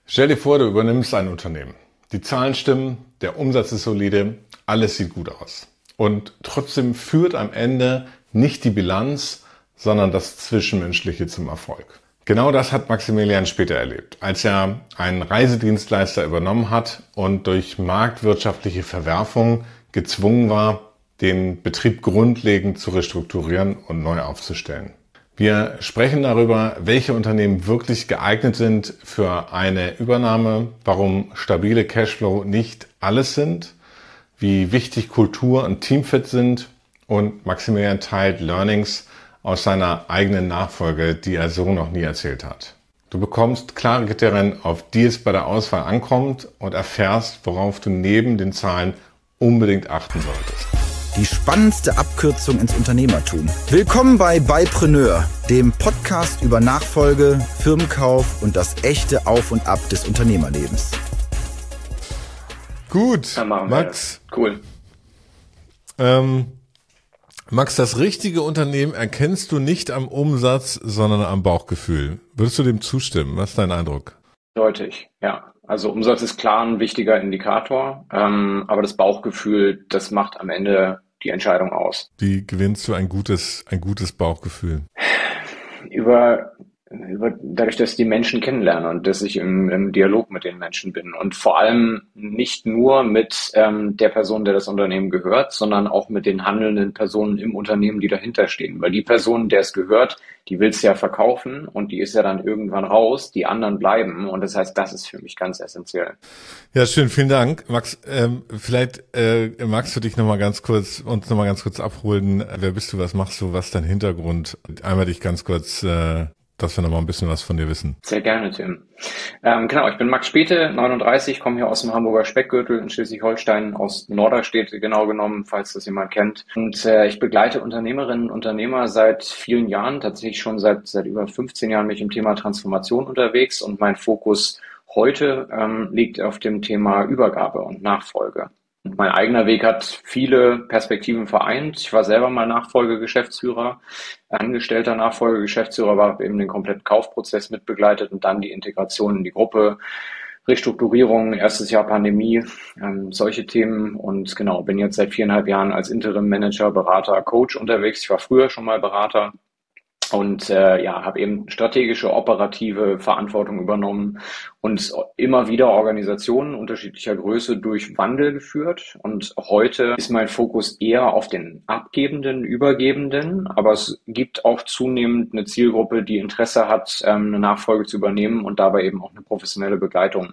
Stell dir vor, du übernimmst ein Unternehmen. Die Zahlen stimmen, der Umsatz ist solide, alles sieht gut aus. Und trotzdem führt am Ende nicht die Bilanz, sondern das Zwischenmenschliche zum Erfolg. Genau das hat Maximilian später erlebt, als er einen Reisedienstleister übernommen hat und durch marktwirtschaftliche Verwerfung gezwungen war, den Betrieb grundlegend zu restrukturieren und neu aufzustellen. Wir sprechen darüber, welche Unternehmen wirklich geeignet sind für eine Übernahme, warum stabile Cashflow nicht alles sind, wie wichtig Kultur und Teamfit sind und Maximilian teilt Learnings aus seiner eigenen Nachfolge, die er so noch nie erzählt hat. Du bekommst klare Kriterien, auf die es bei der Auswahl ankommt und erfährst, worauf du neben den Zahlen unbedingt achten solltest. Die spannendste Abkürzung ins Unternehmertum. Willkommen bei Beipreneur, dem Podcast über Nachfolge, Firmenkauf und das echte Auf und Ab des Unternehmerlebens. Gut, Max. Cool. Max, das richtige Unternehmen erkennst du nicht am Umsatz, sondern am Bauchgefühl. Würdest du dem zustimmen? Was ist dein Eindruck? Deutlich, ja. Also Umsatz ist klar ein wichtiger Indikator, aber das Bauchgefühl, das macht am Ende die Entscheidung aus. Wie gewinnst du ein gutes Bauchgefühl? Dadurch, dass ich die Menschen kennenlerne und dass ich im Dialog mit den Menschen bin und vor allem nicht nur mit der Person, der das Unternehmen gehört, sondern auch mit den handelnden Personen im Unternehmen, die dahinter stehen. Weil die Person, der es gehört, die will es ja verkaufen und die ist ja dann irgendwann raus, die anderen bleiben und das heißt, das ist für mich ganz essentiell. Ja, schön, vielen Dank. Max, vielleicht magst du dich uns noch mal ganz kurz abholen. Wer bist du, was machst du, was ist dein Hintergrund? Einmal dich ganz kurz dass wir noch mal ein bisschen was von dir wissen. Sehr gerne, Tim. Genau, ich bin Max Späte, 39, komme hier aus dem Hamburger Speckgürtel in Schleswig-Holstein, aus Norderstedt genau genommen, falls das jemand kennt. Und ich begleite Unternehmerinnen und Unternehmer seit vielen Jahren, tatsächlich schon seit über 15 Jahren bin ich im Thema Transformation unterwegs und mein Fokus heute liegt auf dem Thema Übergabe und Nachfolge. Und mein eigener Weg hat viele Perspektiven vereint. Ich war selber mal Nachfolgegeschäftsführer, angestellter Nachfolgegeschäftsführer, war eben den kompletten Kaufprozess mitbegleitet und dann die Integration in die Gruppe, Restrukturierung, erstes Jahr Pandemie, solche Themen. Und genau, bin jetzt seit 4,5 Jahren als Interim-Manager, Berater, Coach unterwegs. Ich war früher schon mal Berater. Und habe eben strategische, operative Verantwortung übernommen und immer wieder Organisationen unterschiedlicher Größe durch Wandel geführt. Und heute ist mein Fokus eher auf den Abgebenden, Übergebenden. Aber es gibt auch zunehmend eine Zielgruppe, die Interesse hat, eine Nachfolge zu übernehmen und dabei eben auch eine professionelle Begleitung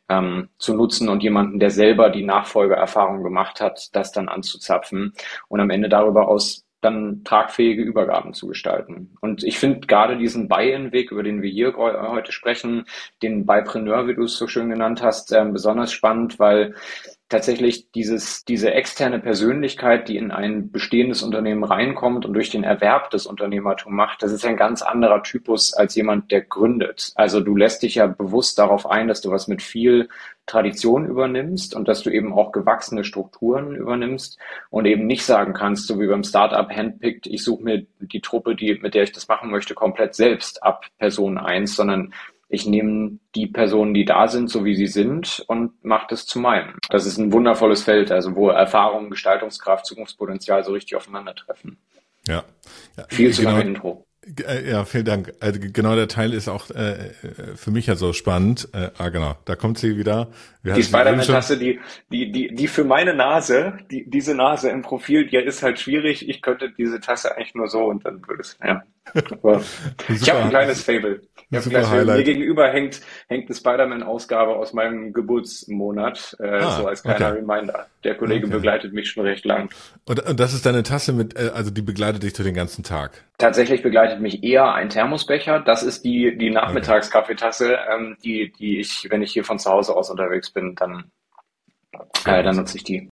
zu nutzen und jemanden, der selber die Nachfolgeerfahrung gemacht hat, das dann anzuzapfen und am Ende darüber aus dann tragfähige Übergaben zu gestalten. Und ich finde gerade diesen Buy-in-Weg, über den wir hier heute sprechen, den Beipreneur, wie du es so schön genannt hast, besonders spannend, weil tatsächlich diese externe Persönlichkeit, die in ein bestehendes Unternehmen reinkommt und durch den Erwerb des Unternehmertum macht, das ist ein ganz anderer Typus als jemand, der gründet. Also du lässt dich ja bewusst darauf ein, dass du was mit viel Tradition übernimmst und dass du eben auch gewachsene Strukturen übernimmst und eben nicht sagen kannst, so wie beim Startup handpicked, ich suche mir die Truppe, mit der ich das machen möchte, komplett selbst ab Person 1, sondern ich nehme die Personen, die da sind, so wie sie sind und mache das zu meinem. Das ist ein wundervolles Feld, also wo Erfahrung, Gestaltungskraft, Zukunftspotenzial so richtig aufeinandertreffen. Ja. Viel zu lange Intro. Ja, vielen Dank. Also genau der Teil ist auch für mich ja so spannend. Genau, da kommt sie wieder. Die Spider-Man-Tasse, die für meine Nase, diese Nase im Profil, die ist halt schwierig. Ich könnte diese Tasse eigentlich nur so und dann würde es, ja. Aber ich habe ein kleines Fable. Mir gegenüber hängt eine Spider-Man-Ausgabe aus meinem Geburtsmonat, so als kleiner Reminder. Der Kollege begleitet mich schon recht lang. Und das ist deine Tasse also die begleitet dich durch den ganzen Tag? Tatsächlich begleitet mich eher ein Thermosbecher. Das ist die Nachmittagskaffeetasse, die ich, wenn ich hier von zu Hause aus unterwegs bin, dann nutze ich die.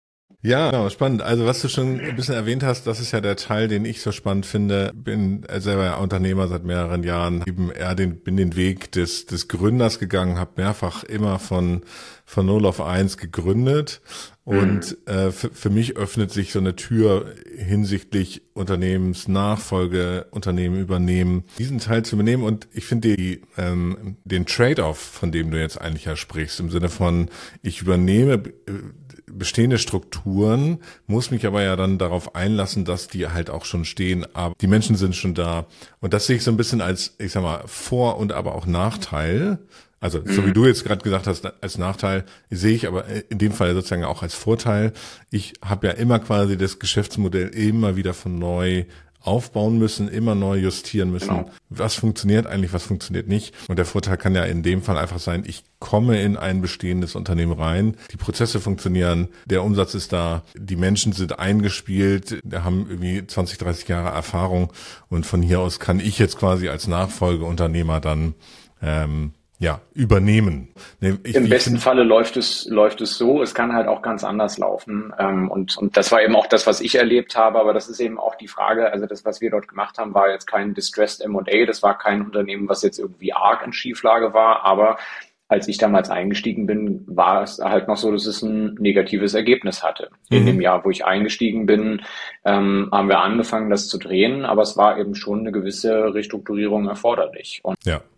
Ja, genau, spannend. Also was du schon ein bisschen erwähnt hast, das ist ja der Teil, den ich so spannend finde. Bin selber ja Unternehmer seit mehreren Jahren, bin den Weg des Gründers gegangen, habe mehrfach immer von 0 auf 1 gegründet. Und für mich öffnet sich so eine Tür hinsichtlich Unternehmensnachfolge, Unternehmen übernehmen, diesen Teil zu übernehmen. Und ich finde den Trade-off, von dem du jetzt eigentlich ja sprichst, im Sinne von, ich übernehme bestehende Strukturen, muss mich aber ja dann darauf einlassen, dass die halt auch schon stehen, aber die Menschen sind schon da. Und das sehe ich so ein bisschen als, ich sag mal, Vor- und aber auch Nachteil. Also, so wie du jetzt gerade gesagt hast, als Nachteil sehe ich aber in dem Fall sozusagen auch als Vorteil. Ich habe ja immer quasi das Geschäftsmodell immer wieder von neu aufbauen müssen, immer neu justieren müssen. Genau. Was funktioniert eigentlich, was funktioniert nicht? Und der Vorteil kann ja in dem Fall einfach sein, ich komme in ein bestehendes Unternehmen rein, die Prozesse funktionieren, der Umsatz ist da, die Menschen sind eingespielt, haben irgendwie 20, 30 Jahre Erfahrung und von hier aus kann ich jetzt quasi als Nachfolgeunternehmer dann übernehmen. Im besten Falle läuft es so, es kann halt auch ganz anders laufen. Und das war eben auch das, was ich erlebt habe, aber das ist eben auch die Frage, also das, was wir dort gemacht haben, war jetzt kein Distressed M&A, das war kein Unternehmen, was jetzt irgendwie arg in Schieflage war, aber als ich damals eingestiegen bin, war es halt noch so, dass es ein negatives Ergebnis hatte. In dem Jahr, wo ich eingestiegen bin, haben wir angefangen, das zu drehen, aber es war eben schon eine gewisse Restrukturierung erforderlich. Und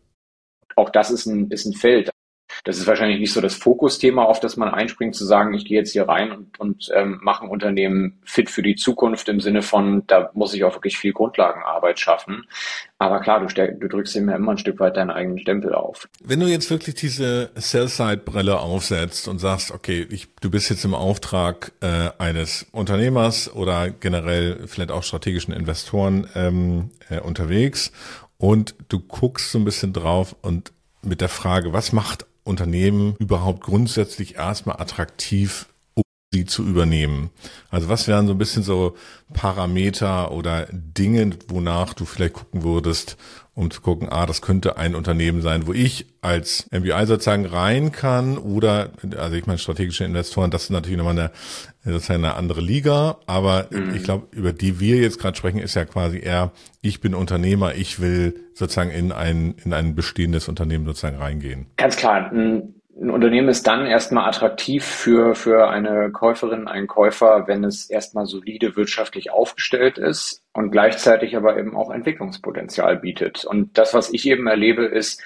auch das ist ein Feld. Das ist wahrscheinlich nicht so das Fokusthema, auf das man einspringt, zu sagen, ich gehe jetzt hier rein und mache ein Unternehmen fit für die Zukunft im Sinne von, da muss ich auch wirklich viel Grundlagenarbeit schaffen. Aber klar, du drückst immer ein Stück weit deinen eigenen Stempel auf. Wenn du jetzt wirklich diese Sell-Side-Brille aufsetzt und sagst, okay, du bist jetzt im Auftrag eines Unternehmers oder generell vielleicht auch strategischen Investoren unterwegs und du guckst so ein bisschen drauf und mit der Frage, was macht Unternehmen überhaupt grundsätzlich erstmal attraktiv, um sie zu übernehmen? Also was wären so ein bisschen so Parameter oder Dinge, wonach du vielleicht gucken würdest, um zu gucken, das könnte ein Unternehmen sein, wo ich als MBI sozusagen rein kann oder, also ich meine, strategische Investoren, das ist natürlich nochmal eine andere Liga, aber ich glaube, über die wir jetzt gerade sprechen, ist ja quasi eher, ich bin Unternehmer, ich will sozusagen in ein bestehendes Unternehmen sozusagen reingehen. Ganz klar, ein Unternehmen ist dann erstmal attraktiv für eine Käuferin, einen Käufer, wenn es erstmal solide wirtschaftlich aufgestellt ist und gleichzeitig aber eben auch Entwicklungspotenzial bietet. Und das, was ich eben erlebe, ist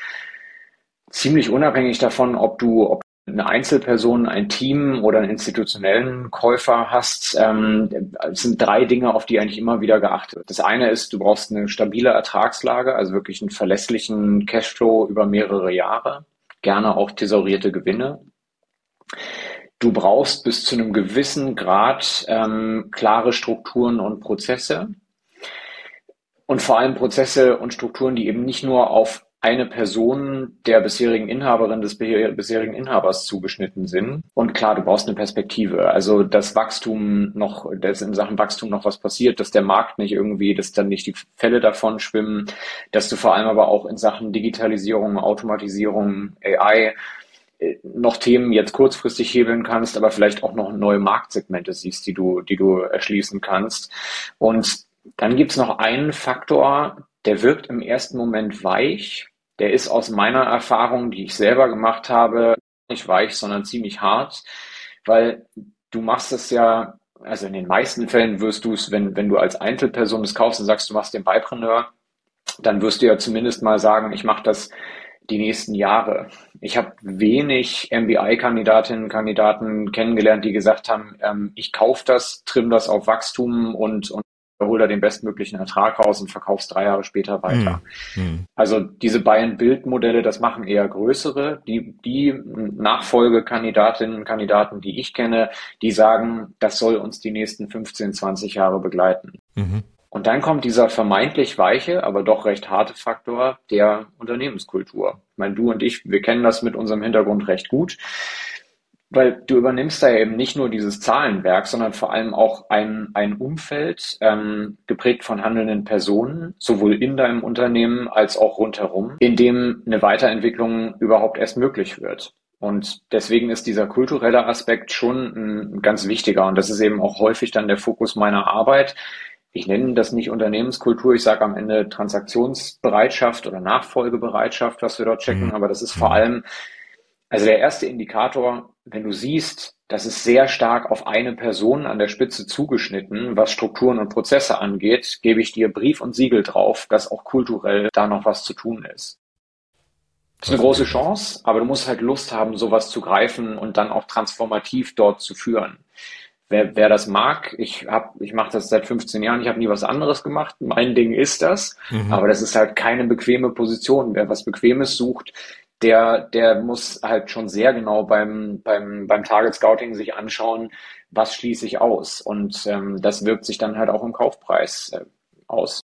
ziemlich unabhängig davon, ob eine Einzelperson, ein Team oder einen institutionellen Käufer hast, es sind 3 Dinge, auf die eigentlich immer wieder geachtet wird. Das eine ist, du brauchst eine stabile Ertragslage, also wirklich einen verlässlichen Cashflow über mehrere Jahre, gerne auch thesaurierte Gewinne. Du brauchst bis zu einem gewissen Grad klare Strukturen und Prozesse und vor allem Prozesse und Strukturen, die eben nicht nur auf eine Person der bisherigen Inhaberin, des bisherigen Inhabers zugeschnitten sind. Und klar, du brauchst eine Perspektive. Also dass in Sachen Wachstum noch was passiert, dass der Markt nicht irgendwie, dass dann nicht die Fälle davon schwimmen, dass du vor allem aber auch in Sachen Digitalisierung, Automatisierung, AI noch Themen jetzt kurzfristig hebeln kannst, aber vielleicht auch noch neue Marktsegmente siehst, die du erschließen kannst. Und dann gibt's noch einen Faktor, der wirkt im ersten Moment weich. Der ist aus meiner Erfahrung, die ich selber gemacht habe, nicht weich, sondern ziemlich hart, weil du machst es ja, also in den meisten Fällen wirst du es, wenn du als Einzelperson es kaufst und sagst, du machst den Buypreneur, dann wirst du ja zumindest mal sagen, ich mache das die nächsten Jahre. Ich habe wenig MBI-Kandidatinnen und Kandidaten kennengelernt, die gesagt haben, ich kaufe das, trimm das auf Wachstum und hol da den bestmöglichen Ertrag raus und verkaufst 3 Jahre später weiter. Also diese Buy-and-Build-Modelle, das machen eher größere. Die Nachfolgekandidatinnen und Kandidaten, die ich kenne, die sagen, das soll uns die nächsten 15, 20 Jahre begleiten. Und dann kommt dieser vermeintlich weiche, aber doch recht harte Faktor der Unternehmenskultur. Ich meine, du und ich, wir kennen das mit unserem Hintergrund recht gut. Weil du übernimmst da ja eben nicht nur dieses Zahlenwerk, sondern vor allem auch ein Umfeld, geprägt von handelnden Personen, sowohl in deinem Unternehmen als auch rundherum, in dem eine Weiterentwicklung überhaupt erst möglich wird. Und deswegen ist dieser kulturelle Aspekt schon ein ganz wichtiger. Und das ist eben auch häufig dann der Fokus meiner Arbeit. Ich nenne das nicht Unternehmenskultur, ich sage am Ende Transaktionsbereitschaft oder Nachfolgebereitschaft, was wir dort checken, aber das ist vor allem, also der erste Indikator, wenn du siehst, das ist sehr stark auf eine Person an der Spitze zugeschnitten, was Strukturen und Prozesse angeht, gebe ich dir Brief und Siegel drauf, dass auch kulturell da noch was zu tun ist. Das ist eine große Chance, aber du musst halt Lust haben, sowas zu greifen und dann auch transformativ dort zu führen. Wer das mag, ich mache das seit 15 Jahren, ich habe nie was anderes gemacht. Mein Ding ist das, aber das ist halt keine bequeme Position. Wer was Bequemes sucht, der muss halt schon sehr genau beim Target Scouting sich anschauen, was schließe ich aus. Und das wirkt sich dann halt auch im Kaufpreis aus.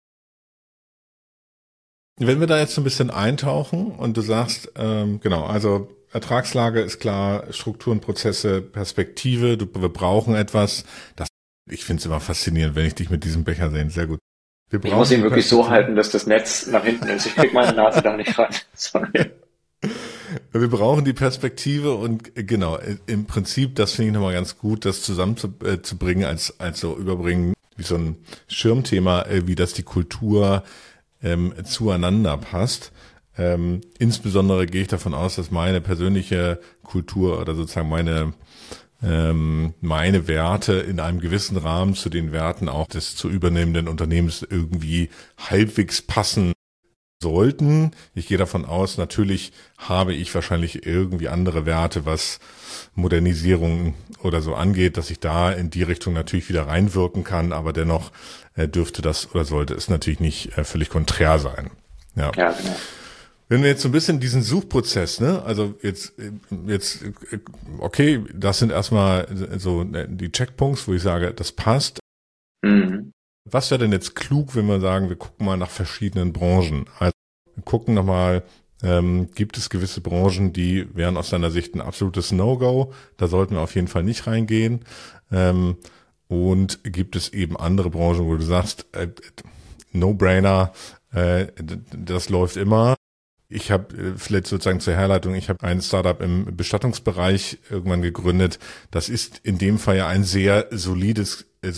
Wenn wir da jetzt so ein bisschen eintauchen und du sagst, genau, also Ertragslage ist klar, Strukturen, Prozesse, Perspektive, wir brauchen etwas. Ich finde es immer faszinierend, wenn ich dich mit diesem Becher sehe. Sehr gut. Ich muss ihn wirklich so halten, dass das Netz nach hinten ist. Ich krieg meine Nase da nicht rein. Sorry. Wir brauchen die Perspektive und genau, im Prinzip, das finde ich nochmal ganz gut, das zusammenzubringen, als so überbringen, wie so ein Schirmthema, wie das die Kultur zueinander passt. Insbesondere gehe ich davon aus, dass meine persönliche Kultur oder sozusagen meine Werte in einem gewissen Rahmen zu den Werten auch des zu übernehmenden Unternehmens irgendwie halbwegs passen sollten. Ich gehe davon aus, natürlich habe ich wahrscheinlich irgendwie andere Werte, was Modernisierung oder so angeht, dass ich da in die Richtung natürlich wieder reinwirken kann, aber dennoch dürfte das oder sollte es natürlich nicht völlig konträr sein. Ja, genau. Wenn wir jetzt so ein bisschen diesen Suchprozess, ne, also jetzt, okay, das sind erstmal so die Checkpoints, wo ich sage, das passt. Was wäre denn jetzt klug, wenn wir sagen, wir gucken mal nach verschiedenen Branchen? Also wir gucken nochmal, gibt es gewisse Branchen, die wären aus deiner Sicht ein absolutes No-Go, da sollten wir auf jeden Fall nicht reingehen. Und gibt es eben andere Branchen, wo du sagst, No-Brainer, das läuft immer. Ich habe vielleicht sozusagen zur Herleitung, ich habe ein Startup im Bestattungsbereich irgendwann gegründet. Das ist in dem Fall ja eine sehr solide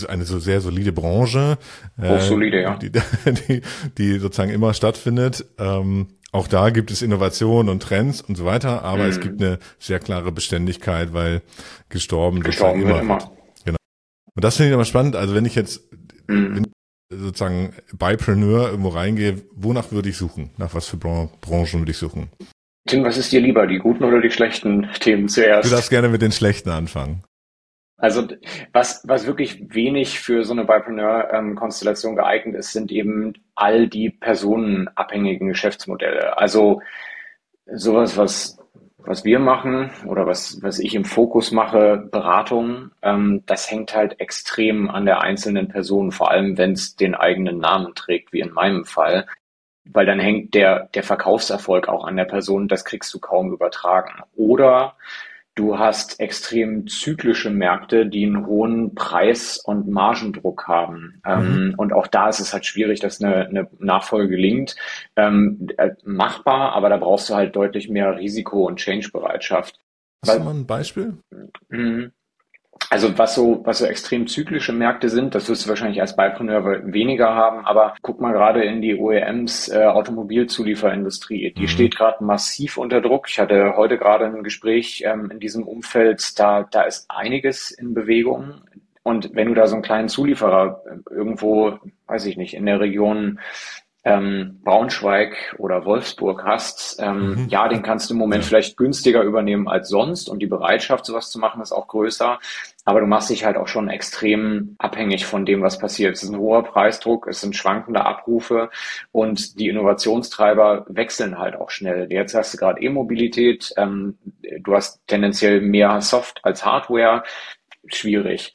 Branche. Hochsolide, ja. Die sozusagen immer stattfindet. Auch da gibt es Innovationen und Trends und so weiter, aber es gibt eine sehr klare Beständigkeit, weil gestorben wird immer. Genau. Und das finde ich immer spannend. Also wenn ich jetzt sozusagen Buypreneur irgendwo reingehe, wonach würde ich suchen? Nach was für Branchen würde ich suchen? Tim, was ist dir lieber, die guten oder die schlechten Themen zuerst? Du darfst gerne mit den schlechten anfangen. Also was wirklich wenig für so eine Buypreneur-Konstellation geeignet ist, sind eben all die personenabhängigen Geschäftsmodelle. Also sowas, was wir machen oder was ich im Fokus mache, Beratung, das hängt halt extrem an der einzelnen Person, vor allem wenn es den eigenen Namen trägt, wie in meinem Fall, weil dann hängt der Verkaufserfolg auch an der Person, das kriegst du kaum übertragen. Oder du hast extrem zyklische Märkte, die einen hohen Preis- und Margendruck haben. Und auch da ist es halt schwierig, dass eine Nachfolge gelingt. Machbar, aber da brauchst du halt deutlich mehr Risiko- und Change-Bereitschaft. Hast du mal ein Beispiel? Also was so extrem zyklische Märkte sind, das wirst du wahrscheinlich als Buypreneur weniger haben, aber guck mal gerade in die OEMs, Automobilzulieferindustrie, die steht gerade massiv unter Druck. Ich hatte heute gerade ein Gespräch in diesem Umfeld, da ist einiges in Bewegung. Und wenn du da so einen kleinen Zulieferer irgendwo, weiß ich nicht, in der Region Braunschweig oder Wolfsburg hast, ja, den kannst du im Moment vielleicht günstiger übernehmen als sonst und die Bereitschaft, sowas zu machen, ist auch größer. Aber du machst dich halt auch schon extrem abhängig von dem, was passiert. Es ist ein hoher Preisdruck, es sind schwankende Abrufe und die Innovationstreiber wechseln halt auch schnell. Jetzt hast du gerade E-Mobilität, du hast tendenziell mehr Soft als Hardware, schwierig.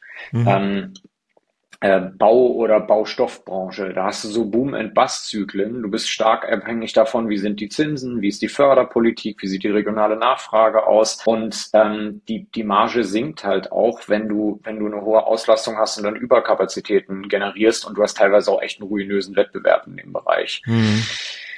Bau- oder Baustoffbranche, da hast du so Boom-and-Bust-Zyklen. Du bist stark abhängig davon, wie sind die Zinsen, wie ist die Förderpolitik, wie sieht die regionale Nachfrage aus. Und die Marge sinkt halt auch, wenn du eine hohe Auslastung hast und dann Überkapazitäten generierst und du hast teilweise auch echt einen ruinösen Wettbewerb in dem Bereich.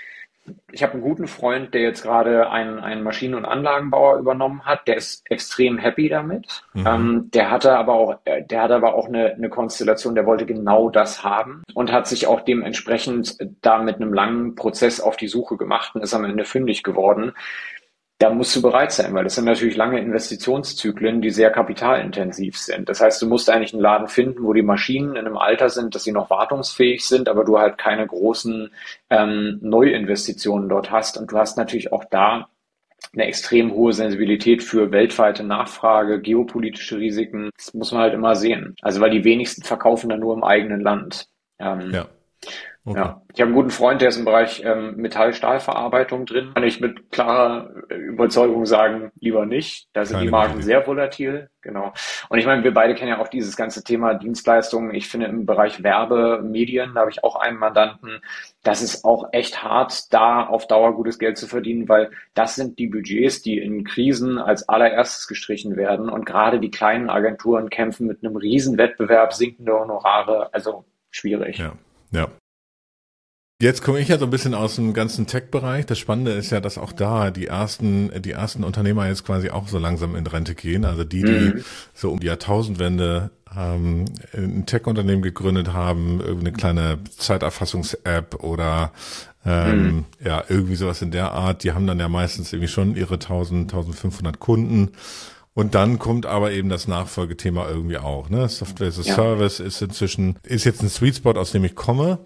Ich habe einen guten Freund, der jetzt gerade einen Maschinen- und Anlagenbauer übernommen hat. Der ist extrem happy damit. Der hatte aber auch eine Konstellation, der wollte genau das haben und hat sich auch dementsprechend da mit einem langen Prozess auf die Suche gemacht und ist am Ende fündig geworden. Da musst du bereit sein, weil das sind natürlich lange Investitionszyklen, die sehr kapitalintensiv sind. Das heißt, du musst eigentlich einen Laden finden, wo die Maschinen in einem Alter sind, dass sie noch wartungsfähig sind, aber du halt keine großen Neuinvestitionen dort hast. Und du hast natürlich auch da eine extrem hohe Sensibilität für weltweite Nachfrage, geopolitische Risiken. Das muss man halt immer sehen. Also weil die wenigsten verkaufen dann nur im eigenen Land. Ja. Okay. Ja, ich habe einen guten Freund, der ist im Bereich Metall-Stahlverarbeitung drin. Kann ich mit klarer Überzeugung sagen, lieber nicht. Da sind die Margen sehr volatil. Genau. Und ich meine, wir beide kennen ja auch dieses ganze Thema Dienstleistungen. Ich finde im Bereich Werbe, Medien, da habe ich auch einen Mandanten. Das ist auch echt hart, da auf Dauer gutes Geld zu verdienen, weil das sind die Budgets, die in Krisen als allererstes gestrichen werden. Und gerade die kleinen Agenturen kämpfen mit einem riesen Wettbewerb, sinkende Honorare. Also schwierig. Ja, ja. Jetzt komme ich ja so ein bisschen aus dem ganzen Tech-Bereich. Das Spannende ist ja, dass auch da die ersten Unternehmer jetzt quasi auch so langsam in Rente gehen. Also die so um die Jahrtausendwende ein Tech-Unternehmen gegründet haben, irgendeine kleine Zeiterfassungs-App oder ja, irgendwie sowas in der Art. Die haben dann ja meistens irgendwie schon ihre 1500 Kunden. Und dann kommt aber eben das Nachfolgethema irgendwie auch, ne? Software as a Service ist jetzt ein Sweet Spot, aus dem ich komme.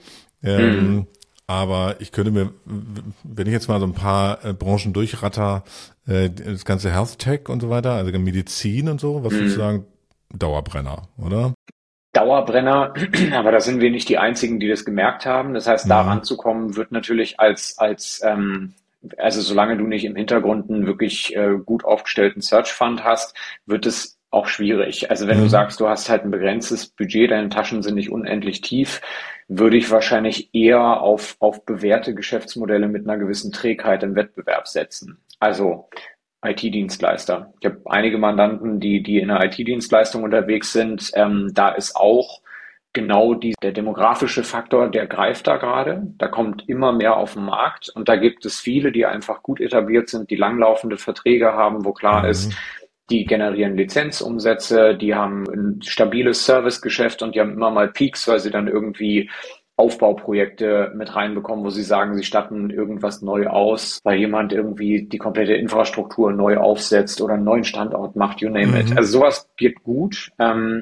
Aber ich könnte mir, wenn ich jetzt mal so ein paar Branchen durchratter, das ganze Health Tech und so weiter, also Medizin und so, was würdest du sagen, Dauerbrenner, oder? Dauerbrenner, aber da sind wir nicht die Einzigen, die das gemerkt haben. Das heißt, da ranzukommen wird natürlich also solange du nicht im Hintergrund einen wirklich gut aufgestellten Search Fund hast, wird es auch schwierig. Also wenn du sagst, du hast halt ein begrenztes Budget, deine Taschen sind nicht unendlich tief, würde ich wahrscheinlich eher auf bewährte Geschäftsmodelle mit einer gewissen Trägheit im Wettbewerb setzen. Also IT-Dienstleister. Ich habe einige Mandanten, die in der IT-Dienstleistung unterwegs sind. Da ist auch genau der demografische Faktor, der greift da gerade. Da kommt immer mehr auf den Markt und da gibt es viele, die einfach gut etabliert sind, die langlaufende Verträge haben, wo klar ist, die generieren Lizenzumsätze, die haben ein stabiles Servicegeschäft und die haben immer mal Peaks, weil sie dann irgendwie Aufbauprojekte mit reinbekommen, wo sie sagen, sie statten irgendwas neu aus, weil jemand irgendwie die komplette Infrastruktur neu aufsetzt oder einen neuen Standort macht, you name it. Also sowas geht gut.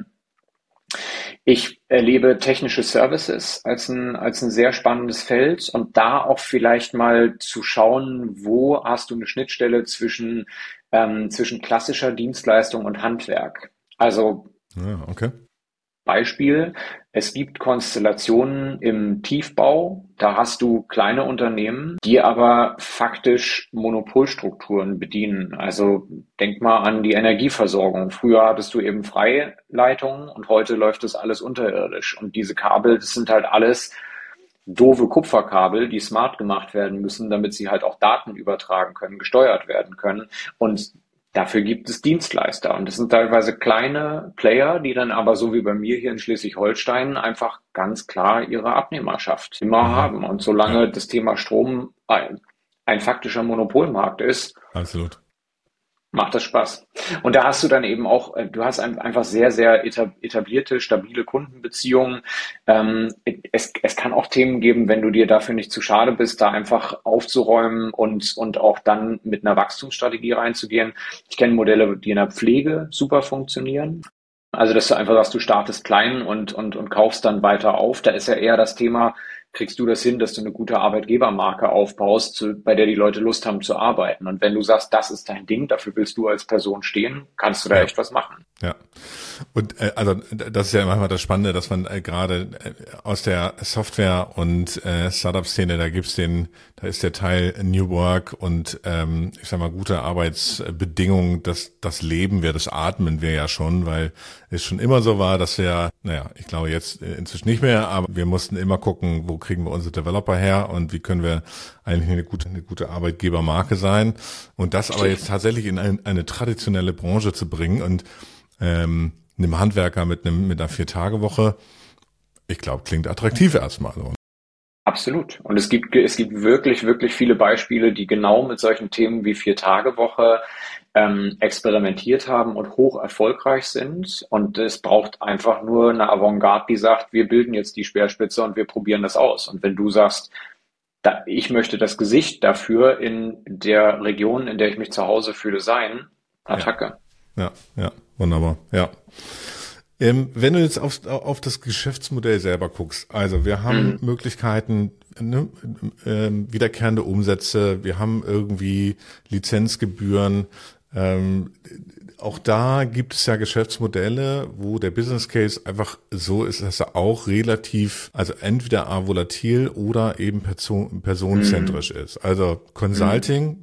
Ich erlebe technische Services als ein sehr spannendes Feld und da auch vielleicht mal zu schauen, wo hast du eine Schnittstelle zwischen klassischer Dienstleistung und Handwerk. Also okay. Beispiel, es gibt Konstellationen im Tiefbau, da hast du kleine Unternehmen, die aber faktisch Monopolstrukturen bedienen. Also denk mal an die Energieversorgung. Früher hattest du eben Freileitungen und heute läuft das alles unterirdisch. Und diese Kabel, das sind halt alles doofe Kupferkabel, die smart gemacht werden müssen, damit sie halt auch Daten übertragen können, gesteuert werden können. Und dafür gibt es Dienstleister und das sind teilweise kleine Player, die dann aber so wie bei mir hier in Schleswig-Holstein einfach ganz klar ihre Abnehmerschaft immer haben. Und solange das Thema Strom ein faktischer Monopolmarkt ist, absolut, macht das Spaß. Und da hast du dann eben auch, du hast einfach sehr, sehr etablierte, stabile Kundenbeziehungen. Es kann auch Themen geben, wenn du dir dafür nicht zu schade bist, da einfach aufzuräumen und auch dann mit einer Wachstumsstrategie reinzugehen. Ich kenne Modelle, die in der Pflege super funktionieren. Also, dass du einfach sagst, du startest klein und kaufst dann weiter auf. Da ist ja eher das Thema, kriegst du das hin, dass du eine gute Arbeitgebermarke aufbaust, bei der die Leute Lust haben zu arbeiten. Und wenn du sagst, das ist dein Ding, dafür willst du als Person stehen, kannst du da echt was machen. Ja. Und also das ist ja manchmal das Spannende, dass man gerade aus der Software- und Startup-Szene, da ist der Teil New Work und ich sag mal gute Arbeitsbedingungen, das leben wir, das atmen wir ja schon, weil es schon immer so war, dass wir, ich glaube jetzt inzwischen nicht mehr, aber wir mussten immer gucken, wo kriegen wir unsere Developer her und wie können wir eigentlich eine gute Arbeitgebermarke sein und das aber jetzt tatsächlich in eine traditionelle Branche zu bringen und einem Handwerker mit einer 4-Tage-Woche, ich glaube, klingt attraktiv erstmal so. Absolut. Und es gibt wirklich, wirklich viele Beispiele, die genau mit solchen Themen wie Vier-Tage-Woche experimentiert haben und hoch erfolgreich sind. Und es braucht einfach nur eine Avantgarde, die sagt, wir bilden jetzt die Speerspitze und wir probieren das aus. Und wenn du sagst, ich möchte das Gesicht dafür in der Region, in der ich mich zu Hause fühle, sein, Attacke. Ja, wunderbar, ja. Wenn du jetzt auf das Geschäftsmodell selber guckst, also wir haben Möglichkeiten, ne, wiederkehrende Umsätze, wir haben irgendwie Lizenzgebühren, auch da gibt es ja Geschäftsmodelle, wo der Business Case einfach so ist, dass er auch relativ, also entweder volatil oder eben personenzentrisch ist. Also Consulting,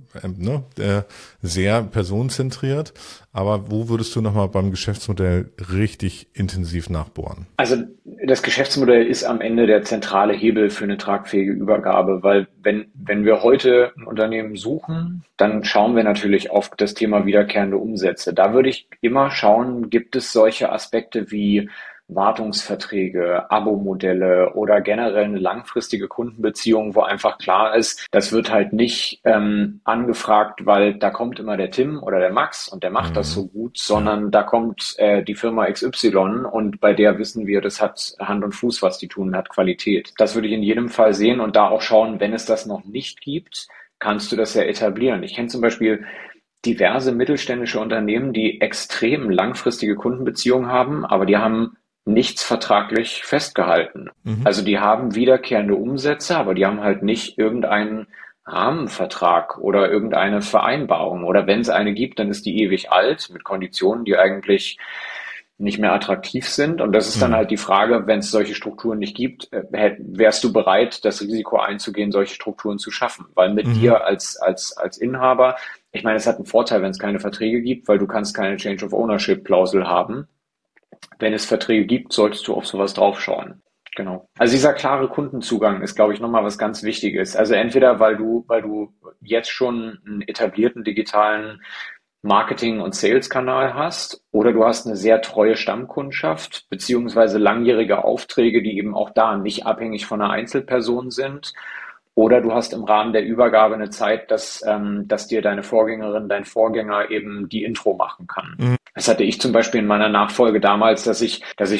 sehr personenzentriert. Aber wo würdest du nochmal beim Geschäftsmodell richtig intensiv nachbohren? Also das Geschäftsmodell ist am Ende der zentrale Hebel für eine tragfähige Übergabe, weil wenn wir heute ein Unternehmen suchen, dann schauen wir natürlich auf das Thema wiederkehrende Umsätze. Da würde ich immer schauen, gibt es solche Aspekte wie Wartungsverträge, Abo-Modelle oder generell eine langfristige Kundenbeziehung, wo einfach klar ist, das wird halt nicht angefragt, weil da kommt immer der Tim oder der Max und der macht das so gut, sondern da kommt die Firma XY und bei der wissen wir, das hat Hand und Fuß, was die tun, hat Qualität. Das würde ich in jedem Fall sehen und da auch schauen, wenn es das noch nicht gibt, kannst du das ja etablieren. Ich kenne zum Beispiel diverse mittelständische Unternehmen, die extrem langfristige Kundenbeziehungen haben, aber die haben nichts vertraglich festgehalten. Also die haben wiederkehrende Umsätze, aber die haben halt nicht irgendeinen Rahmenvertrag oder irgendeine Vereinbarung. Oder wenn es eine gibt, dann ist die ewig alt mit Konditionen, die eigentlich nicht mehr attraktiv sind. Und das ist dann halt die Frage, wenn es solche Strukturen nicht gibt, wärst du bereit, das Risiko einzugehen, solche Strukturen zu schaffen? Weil mit dir als Inhaber, ich meine, es hat einen Vorteil, wenn es keine Verträge gibt, weil du kannst keine Change of Ownership Klausel haben. Wenn es Verträge gibt, solltest du auf sowas draufschauen. Genau. Also dieser klare Kundenzugang ist, glaube ich, nochmal was ganz Wichtiges. Also entweder, weil du jetzt schon einen etablierten digitalen Marketing- und Sales-Kanal hast oder du hast eine sehr treue Stammkundschaft beziehungsweise langjährige Aufträge, die eben auch da nicht abhängig von einer Einzelperson sind. Oder du hast im Rahmen der Übergabe eine Zeit, dass dir deine Vorgängerin, dein Vorgänger eben die Intro machen kann. Das hatte ich zum Beispiel in meiner Nachfolge damals, dass ich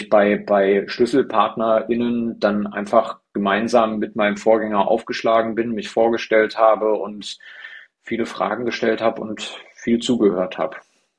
bei SchlüsselpartnerInnen dann einfach gemeinsam mit meinem Vorgänger aufgeschlagen bin, mich vorgestellt habe und viele Fragen gestellt habe und viel zugehört habe.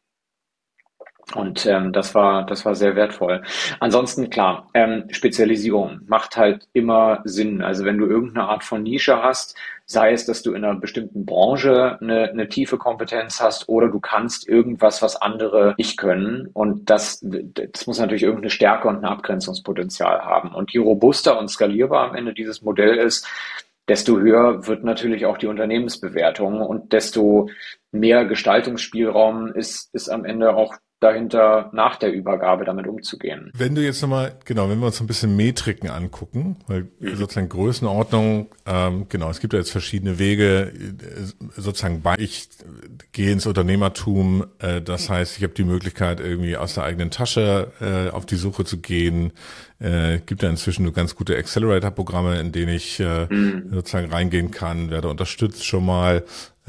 Und das war sehr wertvoll. Ansonsten klar, Spezialisierung macht halt immer Sinn. Also wenn du irgendeine Art von Nische hast, sei es, dass du in einer bestimmten Branche eine tiefe Kompetenz hast oder du kannst irgendwas, was andere nicht können. Und das muss natürlich irgendeine Stärke und ein Abgrenzungspotenzial haben. Und je robuster und skalierbar am Ende dieses Modell ist, desto höher wird natürlich auch die Unternehmensbewertung und desto mehr Gestaltungsspielraum ist am Ende auch dahinter, nach der Übergabe damit umzugehen. Wenn du jetzt nochmal, genau, wenn wir uns ein bisschen Metriken angucken, weil sozusagen Größenordnung, es gibt ja jetzt verschiedene Wege, sozusagen ich gehe ins Unternehmertum, das heißt, ich habe die Möglichkeit, irgendwie aus der eigenen Tasche auf die Suche zu gehen. Gibt ja inzwischen nur ganz gute Accelerator-Programme, in denen ich sozusagen reingehen kann, werde unterstützt schon mal.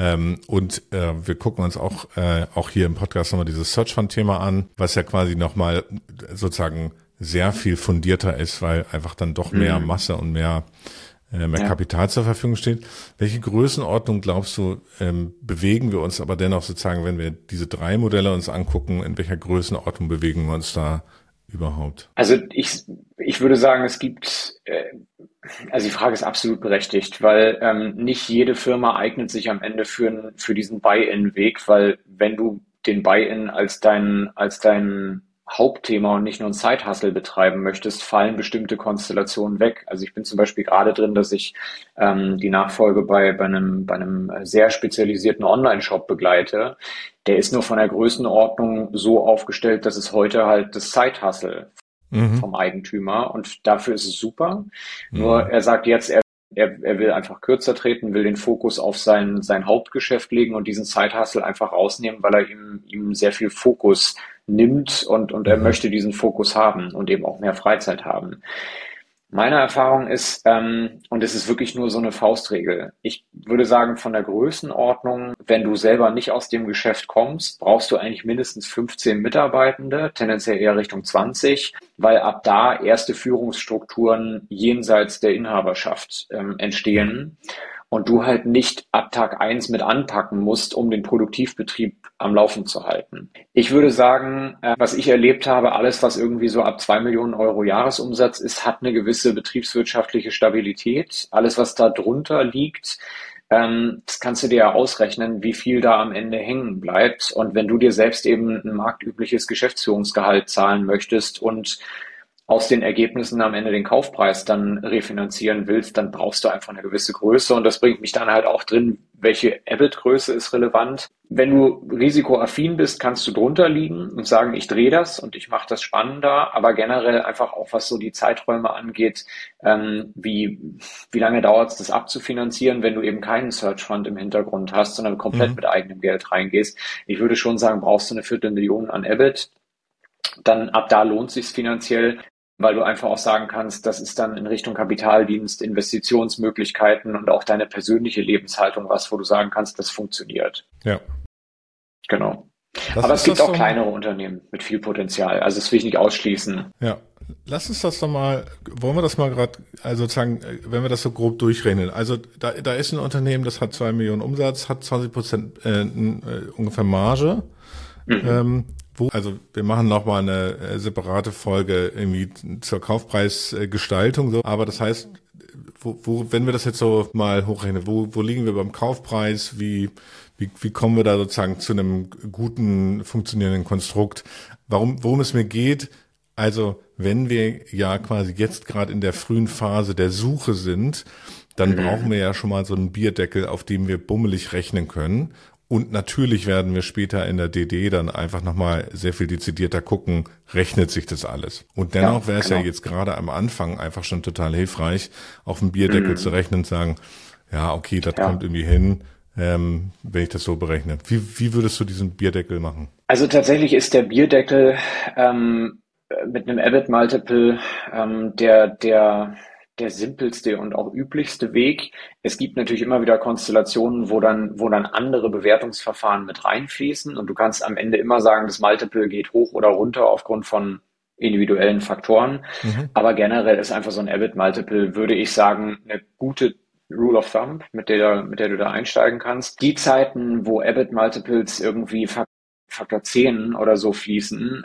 Wir gucken uns auch hier im Podcast nochmal dieses Search Fund Thema an, was ja quasi nochmal sozusagen sehr viel fundierter ist, weil einfach dann doch mehr Masse und mehr Kapital zur Verfügung steht. Welche Größenordnung glaubst du, bewegen wir uns aber dennoch sozusagen, wenn wir diese 3 Modelle uns angucken, in welcher Größenordnung bewegen wir uns da überhaupt? Also ich würde sagen, es gibt, also die Frage ist absolut berechtigt, weil nicht jede Firma eignet sich am Ende für diesen Buy-in-Weg, weil wenn du den Buy-in als dein Hauptthema und nicht nur ein Side-Hustle betreiben möchtest, fallen bestimmte Konstellationen weg. Also ich bin zum Beispiel gerade drin, dass ich die Nachfolge bei einem sehr spezialisierten Online-Shop begleite. Der ist nur von der Größenordnung so aufgestellt, dass es heute halt das Side-Hustle vom Eigentümer und dafür ist es super. Nur er sagt jetzt, er will einfach kürzer treten, will den Fokus auf sein Hauptgeschäft legen und diesen Side-Hustle einfach rausnehmen, weil er ihm sehr viel Fokus nimmt und er möchte diesen Fokus haben und eben auch mehr Freizeit haben. Meine Erfahrung ist, und es ist wirklich nur so eine Faustregel. Ich würde sagen, von der Größenordnung, wenn du selber nicht aus dem Geschäft kommst, brauchst du eigentlich mindestens 15 Mitarbeitende, tendenziell eher Richtung 20, weil ab da erste Führungsstrukturen jenseits der Inhaberschaft entstehen. Und du halt nicht ab Tag eins mit anpacken musst, um den Produktivbetrieb am Laufen zu halten. Ich würde sagen, was ich erlebt habe, alles, was irgendwie so ab 2 Millionen € Jahresumsatz ist, hat eine gewisse betriebswirtschaftliche Stabilität. Alles, was da drunter liegt, das kannst du dir ja ausrechnen, wie viel da am Ende hängen bleibt. Und wenn du dir selbst eben ein marktübliches Geschäftsführungsgehalt zahlen möchtest und aus den Ergebnissen am Ende den Kaufpreis dann refinanzieren willst, dann brauchst du einfach eine gewisse Größe. Und das bringt mich dann halt auch drin, welche EBIT-Größe ist relevant. Wenn du risikoaffin bist, kannst du drunter liegen und sagen, ich drehe das und ich mache das spannender. Aber generell einfach auch, was so die Zeiträume angeht, wie lange dauert es, das abzufinanzieren, wenn du eben keinen Search Fund im Hintergrund hast, sondern komplett mit eigenem Geld reingehst. Ich würde schon sagen, brauchst du eine Viertelmillion an EBIT. Dann ab da lohnt sich's finanziell, weil du einfach auch sagen kannst, das ist dann in Richtung Kapitaldienst, Investitionsmöglichkeiten und auch deine persönliche Lebenshaltung was, wo du sagen kannst, das funktioniert. Ja. Genau. Aber es gibt auch kleinere Unternehmen mit viel Potenzial. Also das will ich nicht ausschließen. Ja. Lass uns das doch mal, wollen wir das mal gerade, also sozusagen, wenn wir das so grob durchrechnen. Also da ist ein Unternehmen, das hat 2 Millionen Umsatz, hat 20% ungefähr Marge. Also wir machen nochmal eine separate Folge irgendwie zur Kaufpreisgestaltung, so. Aber das heißt, wenn wir das jetzt so mal hochrechnen, wo liegen wir beim Kaufpreis? Wie kommen wir da sozusagen zu einem guten, funktionierenden Konstrukt? Worum es mir geht, also wenn wir ja quasi jetzt gerade in der frühen Phase der Suche sind, dann brauchen wir ja schon mal so einen Bierdeckel, auf dem wir bummelig rechnen können. Und natürlich werden wir später in der DD dann einfach nochmal sehr viel dezidierter gucken, rechnet sich das alles. Und dennoch wäre es ja jetzt gerade am Anfang einfach schon total hilfreich, auf den Bierdeckel zu rechnen und sagen, ja, okay, das kommt irgendwie hin, wenn ich das so berechne. Wie würdest du diesen Bierdeckel machen? Also tatsächlich ist der Bierdeckel mit einem EBIT-Multiple der simpelste und auch üblichste Weg. Es gibt natürlich immer wieder Konstellationen, wo dann andere Bewertungsverfahren mit reinfließen und du kannst am Ende immer sagen, das Multiple geht hoch oder runter aufgrund von individuellen Faktoren. Aber generell ist einfach so ein EBIT-Multiple, würde ich sagen, eine gute Rule of Thumb, mit der du da einsteigen kannst. Die Zeiten, wo EBIT-Multiples irgendwie Faktor 10 oder so fließen,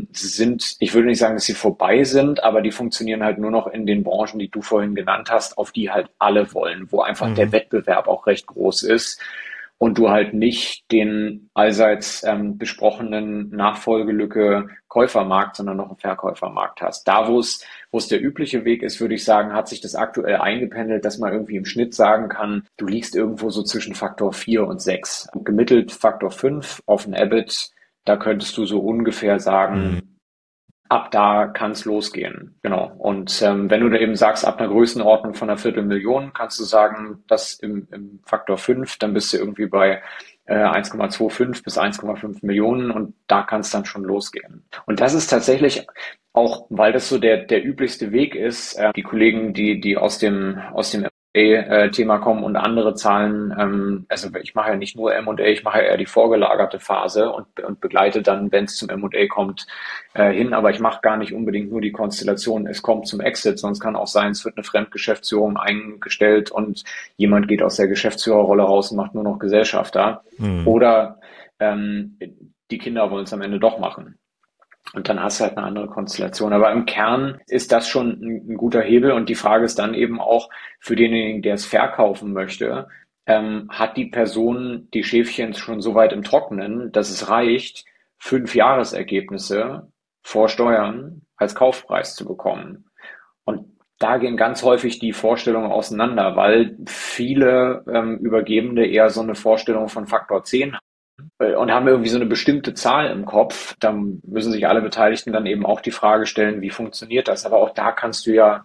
ich würde nicht sagen, dass sie vorbei sind, aber die funktionieren halt nur noch in den Branchen, die du vorhin genannt hast, auf die halt alle wollen, wo einfach der Wettbewerb auch recht groß ist und du halt nicht den allseits besprochenen Nachfolgelücke Käufermarkt, sondern noch einen Verkäufermarkt hast. Da, wo es der übliche Weg ist, würde ich sagen, hat sich das aktuell eingependelt, dass man irgendwie im Schnitt sagen kann, du liegst irgendwo so zwischen Faktor 4 und 6. Gemittelt Faktor 5 auf ein EBIT, da könntest du so ungefähr sagen, ab da kann es losgehen. Genau. Und wenn du da eben sagst, ab einer Größenordnung von einer Viertelmillion, kannst du sagen, das im Faktor 5, dann bist du irgendwie bei 1,25 bis 1,5 Millionen und da kann es dann schon losgehen. Und das ist tatsächlich auch, weil das so der üblichste Weg ist, die Kollegen, die aus dem M&A-Thema kommen und andere Zahlen, also ich mache ja nicht nur M&A, ich mache ja eher die vorgelagerte Phase und begleite dann, wenn es zum M&A kommt, hin, aber ich mache gar nicht unbedingt nur die Konstellation, es kommt zum Exit, sonst kann auch sein, es wird eine Fremdgeschäftsführung eingestellt und jemand geht aus der Geschäftsführerrolle raus und macht nur noch Gesellschafter oder die Kinder wollen es am Ende doch machen. Und dann hast du halt eine andere Konstellation. Aber im Kern ist das schon ein guter Hebel. Und die Frage ist dann eben auch für denjenigen, der es verkaufen möchte, hat die Person die Schäfchen schon so weit im Trockenen, dass es reicht, 5 Jahresergebnisse vor Steuern als Kaufpreis zu bekommen. Und da gehen ganz häufig die Vorstellungen auseinander, weil viele Übergebende eher so eine Vorstellung von Faktor 10 haben und haben irgendwie so eine bestimmte Zahl im Kopf. Da müssen sich alle Beteiligten dann eben auch die Frage stellen, wie funktioniert das? Aber auch da kannst du ja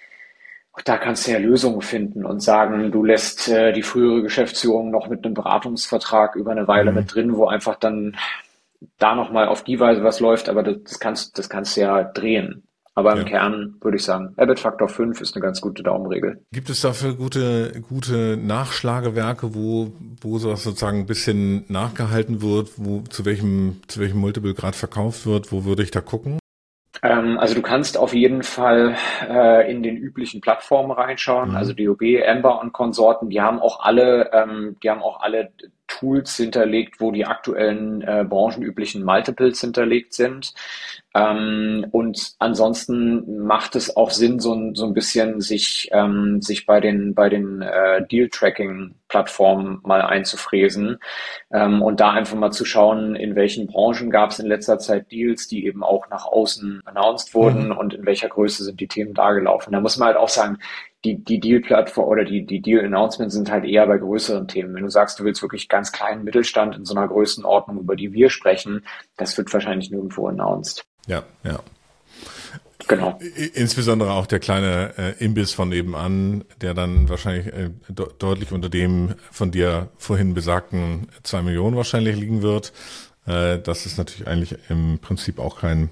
Lösungen finden und sagen, du lässt die frühere Geschäftsführung noch mit einem Beratungsvertrag über eine Weile mit drin, wo einfach dann da nochmal auf die Weise was läuft, aber das kannst du ja drehen. Aber im Kern würde ich sagen, EBIT Faktor 5 ist eine ganz gute Daumenregel. Gibt es dafür gute Nachschlagewerke, wo sowas sozusagen ein bisschen nachgehalten wird, zu welchem Multiple gerade verkauft wird? Wo würde ich da gucken? Also du kannst auf jeden Fall in den üblichen Plattformen reinschauen. Also DOB, Amber und Konsorten, die haben auch alle Tools hinterlegt, wo die aktuellen branchenüblichen Multiples hinterlegt sind. Und ansonsten macht es auch Sinn, so ein bisschen sich bei den Deal-Tracking-Plattformen mal einzufräsen, und da einfach mal zu schauen, in welchen Branchen gab es in letzter Zeit Deals, die eben auch nach außen announced wurden, und in welcher Größe sind die Themen da gelaufen. Da muss man halt auch sagen, die Deal-Plattform oder die Deal-Announcements sind halt eher bei größeren Themen. Wenn du sagst, du willst wirklich ganz kleinen Mittelstand in so einer Größenordnung, über die wir sprechen, das wird wahrscheinlich nirgendwo announced. Ja. Genau. Insbesondere auch der kleine Imbiss von nebenan, der dann wahrscheinlich deutlich unter dem von dir vorhin besagten 2 Millionen wahrscheinlich liegen wird. Das ist natürlich eigentlich im Prinzip auch kein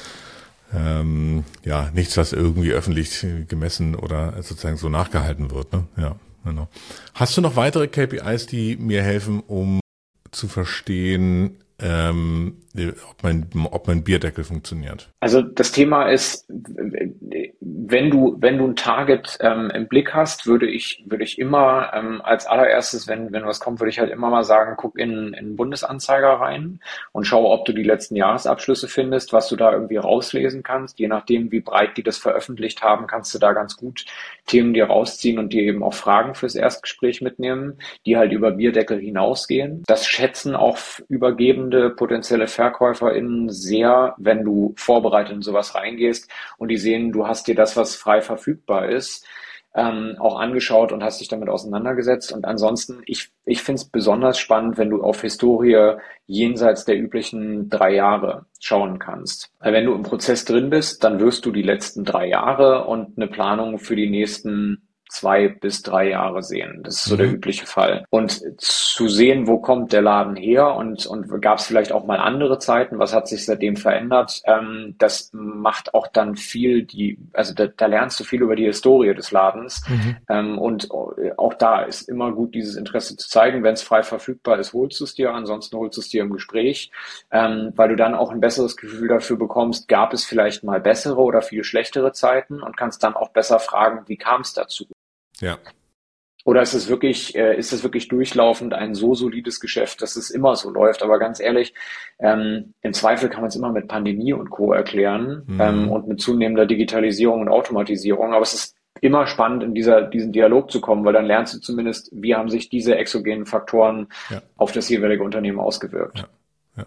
nichts, was irgendwie öffentlich gemessen oder sozusagen so nachgehalten wird. Ne? Ja, genau. Hast du noch weitere KPIs, die mir helfen, um zu verstehen, ob mein Bierdeckel funktioniert? Also das Thema ist, wenn du ein Target im Blick hast, würde ich immer als allererstes, wenn was kommt, würde ich halt immer mal sagen, guck in den Bundesanzeiger rein und schau, ob du die letzten Jahresabschlüsse findest, was du da irgendwie rauslesen kannst. Je nachdem, wie breit die das veröffentlicht haben, kannst du da ganz gut Themen dir rausziehen und dir eben auch Fragen fürs Erstgespräch mitnehmen, die halt über Bierdeckel hinausgehen. Das schätzen auch übergebende potenzielle VerkäuferInnen sehr, wenn du vorbereitet in sowas reingehst und die sehen, du hast dir das, was frei verfügbar ist, auch angeschaut und hast dich damit auseinandergesetzt. Und ansonsten, ich finde es besonders spannend, wenn du auf Historie jenseits der üblichen 3 Jahre schauen kannst. Weil wenn du im Prozess drin bist, dann wirst du die letzten 3 Jahre und eine Planung für die nächsten 2 bis 3 Jahre sehen. Das ist so der übliche Fall. Und zu sehen, wo kommt der Laden her und gab es vielleicht auch mal andere Zeiten, was hat sich seitdem verändert, das macht auch dann viel da lernst du viel über die Historie des Ladens. Und auch da ist immer gut, dieses Interesse zu zeigen. Wenn es frei verfügbar ist, holst du es dir, ansonsten holst du es dir im Gespräch, weil du dann auch ein besseres Gefühl dafür bekommst, gab es vielleicht mal bessere oder viel schlechtere Zeiten und kannst dann auch besser fragen, wie kam es dazu? Ja. Oder ist es wirklich durchlaufend ein so solides Geschäft, dass es immer so läuft? Aber ganz ehrlich, im Zweifel kann man es immer mit Pandemie und Co. erklären, und mit zunehmender Digitalisierung und Automatisierung. Aber es ist immer spannend, in diesen Dialog zu kommen, weil dann lernst du zumindest, wie haben sich diese exogenen Faktoren auf das jeweilige Unternehmen ausgewirkt. Ja.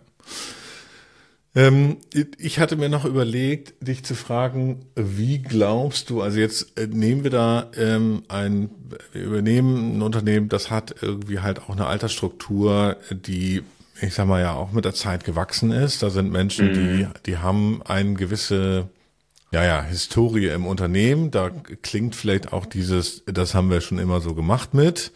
Ich hatte mir noch überlegt, dich zu fragen, wie glaubst du, also jetzt nehmen wir da wir übernehmen ein Unternehmen, das hat irgendwie halt auch eine Altersstruktur, die, ich sag mal, ja auch mit der Zeit gewachsen ist. Da sind Menschen, die haben eine gewisse Historie im Unternehmen. Da klingt vielleicht auch das haben wir schon immer so gemacht mit.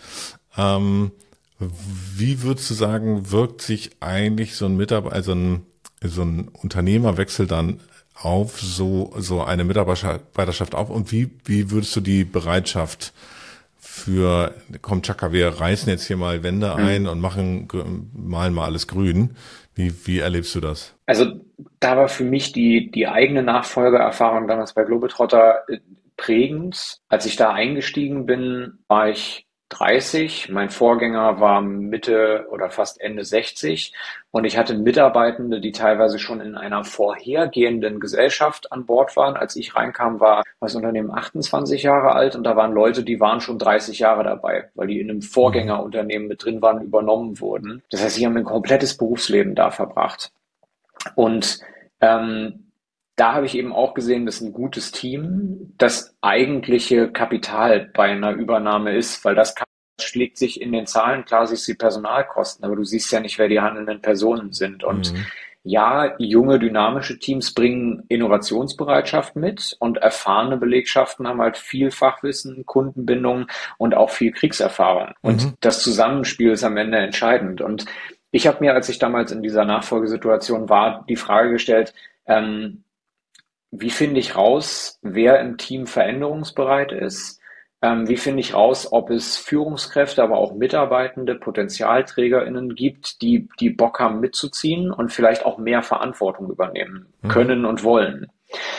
Wie würdest du sagen, wirkt sich eigentlich so ein Mitarbeiter, so ein Unternehmerwechsel dann auf so eine Mitarbeiterschaft auf, und wie würdest du die Bereitschaft komm Chaka, wir reißen jetzt hier mal Wände ein und malen mal alles grün. Wie erlebst du das? Also da war für mich die eigene Nachfolgeerfahrung damals bei Globetrotter prägend. Als ich da eingestiegen bin, war ich 30, mein Vorgänger war Mitte oder fast Ende 60 und ich hatte Mitarbeitende, die teilweise schon in einer vorhergehenden Gesellschaft an Bord waren. Als ich reinkam, war das Unternehmen 28 Jahre alt und da waren Leute, die waren schon 30 Jahre dabei, weil die in einem Vorgängerunternehmen mit drin waren, übernommen wurden. Das heißt, sie haben ein komplettes Berufsleben da verbracht. Und da habe ich eben auch gesehen, dass ein gutes Team das eigentliche Kapital bei einer Übernahme ist, weil das schlägt sich in den Zahlen, klar siehst du die Personalkosten, aber du siehst ja nicht, wer die handelnden Personen sind. Und ja, junge, dynamische Teams bringen Innovationsbereitschaft mit und erfahrene Belegschaften haben halt viel Fachwissen, Kundenbindung und auch viel Kriegserfahrung. Und das Zusammenspiel ist am Ende entscheidend. Und ich habe mir, als ich damals in dieser Nachfolgesituation war, die Frage gestellt, wie finde ich raus, wer im Team veränderungsbereit ist? Wie finde ich raus, ob es Führungskräfte, aber auch Mitarbeitende, PotenzialträgerInnen gibt, die Bock haben mitzuziehen und vielleicht auch mehr Verantwortung übernehmen können und wollen?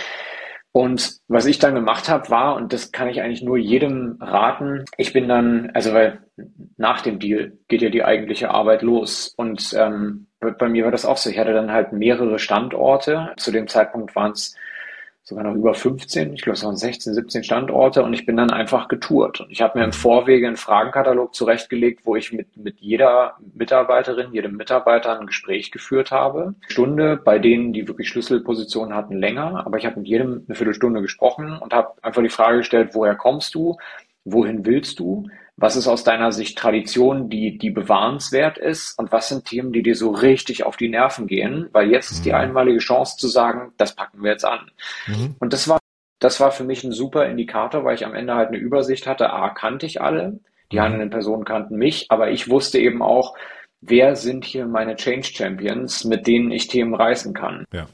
Und was ich dann gemacht habe, war, und das kann ich eigentlich nur jedem raten, ich bin dann, also weil nach dem Deal geht ja die eigentliche Arbeit los. Und bei mir war das auch so. Ich hatte dann halt mehrere Standorte. Zu dem Zeitpunkt waren es sogar noch über 15, ich glaube es waren 16, 17 Standorte und ich bin dann einfach getourt. Und ich habe mir im Vorwege einen Fragenkatalog zurechtgelegt, wo ich mit jeder Mitarbeiterin, jedem Mitarbeiter ein Gespräch geführt habe. Stunde, bei denen, die wirklich Schlüsselpositionen hatten, länger, aber ich habe mit jedem eine Viertelstunde gesprochen und habe einfach die Frage gestellt, woher kommst du, wohin willst du? Was ist aus deiner Sicht Tradition, die bewahrenswert ist? Und was sind Themen, die dir so richtig auf die Nerven gehen? Weil jetzt ist die einmalige Chance zu sagen, das packen wir jetzt an. Und das war für mich ein super Indikator, weil ich am Ende halt eine Übersicht hatte. A, kannte ich alle. Die handelnden Personen kannten mich. Aber ich wusste eben auch, wer sind hier meine Change Champions, mit denen ich Themen reißen kann. Ja.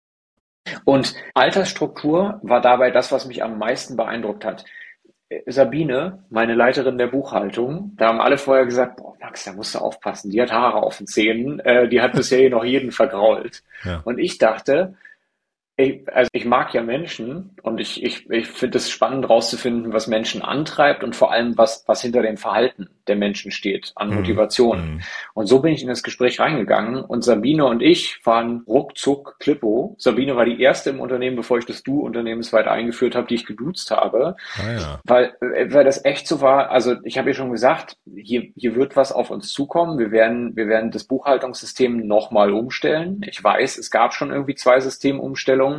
Und Altersstruktur war dabei das, was mich am meisten beeindruckt hat. Sabine, meine Leiterin der Buchhaltung, da haben alle vorher gesagt, boah, Max, da musst du aufpassen, die hat Haare auf den Zähnen, die hat bisher hier noch jeden vergrault. Ja. Und ich dachte, ich mag ja Menschen und ich finde es spannend rauszufinden, was Menschen antreibt und vor allem, was hinter dem Verhalten der Menschen steht an Motivation. Und so bin ich in das Gespräch reingegangen und Sabine und ich waren ruckzuck Klippo. Sabine war die erste im Unternehmen, bevor ich das Du unternehmensweit eingeführt habe, die ich geduzt habe. Weil das echt so war, also ich habe ja schon gesagt, hier wird was auf uns zukommen. Wir werden das Buchhaltungssystem nochmal umstellen. Ich weiß, es gab schon irgendwie 2 Systemumstellungen.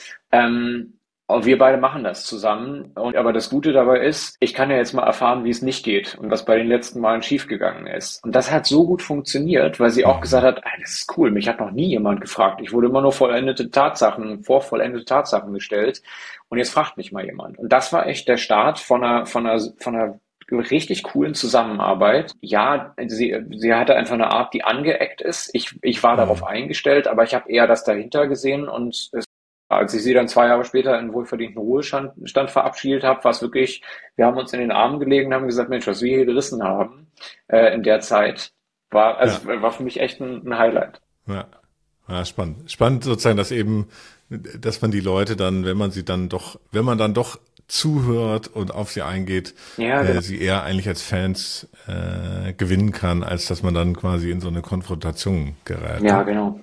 Aber wir beide machen das zusammen. Aber das Gute dabei ist, ich kann ja jetzt mal erfahren, wie es nicht geht und was bei den letzten Malen schiefgegangen ist. Und das hat so gut funktioniert, weil sie auch gesagt hat, das ist cool, mich hat noch nie jemand gefragt. Ich wurde immer nur vor vollendete Tatsachen gestellt. Und jetzt fragt mich mal jemand. Und das war echt der Start von einer richtig coolen Zusammenarbeit. Ja, sie hatte einfach eine Art, die angeeckt ist. Ich war darauf eingestellt, aber ich habe eher das dahinter gesehen und als ich sie dann 2 Jahre später in wohlverdienten Ruhestand verabschiedet habe, war es wirklich, wir haben uns in den Armen gelegen und haben gesagt, Mensch, was wir hier gerissen haben in der Zeit, war für mich echt ein Highlight. Ja, spannend. Spannend sozusagen, dass man die Leute dann, wenn man dann doch zuhört und auf sie eingeht, genau. Sie eher eigentlich als Fans gewinnen kann, als dass man dann quasi in so eine Konfrontation gerät. Ja, genau.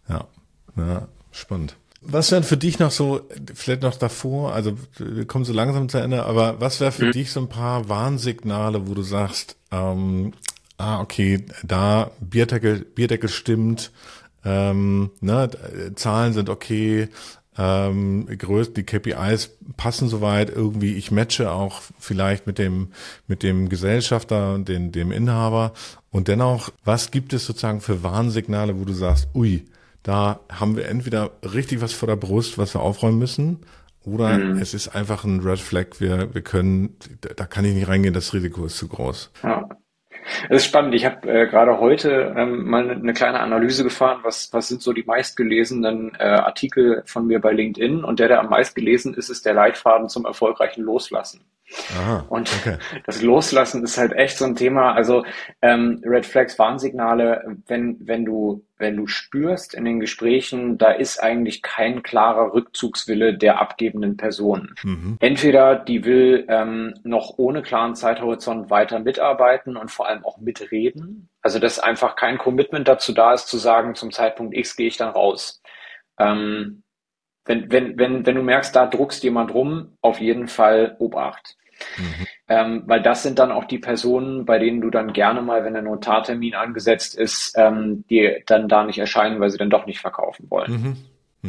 Ja, spannend. Was wären für dich noch so, vielleicht noch davor, also wir kommen so langsam zu Ende, aber was wäre für dich so ein paar Warnsignale, wo du sagst, okay, da Bierdeckel stimmt, Zahlen sind okay, die KPIs passen soweit, irgendwie ich matche auch vielleicht mit dem Gesellschafter und dem Inhaber und dennoch, was gibt es sozusagen für Warnsignale, wo du sagst, ui, da haben wir entweder richtig was vor der Brust, was wir aufräumen müssen, oder es ist einfach ein Red Flag, da kann ich nicht reingehen, das Risiko ist zu groß. Ja. Das ist spannend. Ich habe gerade heute mal eine kleine Analyse gefahren, was sind so die meistgelesenen Artikel von mir bei LinkedIn, und der am meistgelesen ist der Leitfaden zum erfolgreichen Loslassen. Aha, und das Loslassen ist halt echt so ein Thema. Also Red Flags, Warnsignale, wenn du spürst in den Gesprächen, da ist eigentlich kein klarer Rückzugswille der abgebenden Person. Entweder die will noch ohne klaren Zeithorizont weiter mitarbeiten und vor allem auch mitreden. Also dass einfach kein Commitment dazu da ist, zu sagen, zum Zeitpunkt X gehe ich dann raus. Wenn du merkst, da druckst jemand rum, auf jeden Fall Obacht. Weil das sind dann auch die Personen, bei denen du dann gerne mal, wenn der Notartermin angesetzt ist, die dann da nicht erscheinen, weil sie dann doch nicht verkaufen wollen.